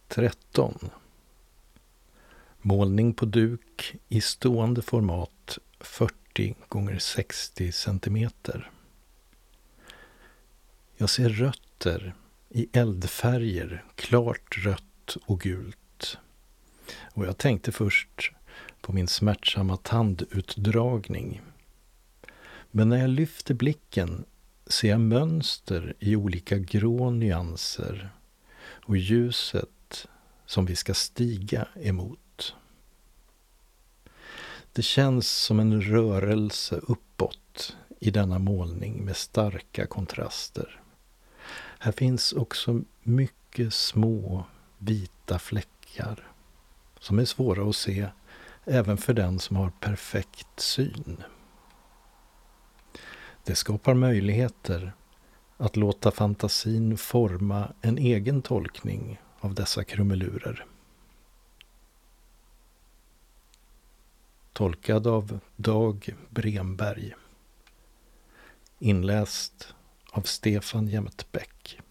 13. Målning på duk i stående format 40 x 60 centimeter. Jag ser rötter i eldfärger, klart rött och gult. Och jag tänkte först på min smärtsamma tandutdragning. Men när jag lyfter blicken ser jag mönster i olika grå nyanser och ljuset som vi ska stiga emot. Det känns som en rörelse uppåt i denna målning med starka kontraster. Här finns också mycket små vita fläckar som är svåra att se även för den som har perfekt syn. Det skapar möjligheter att låta fantasin forma en egen tolkning av dessa krumelurer. Tolkad av Dag Bremberg. Inläst av Stefan Jämtbäck.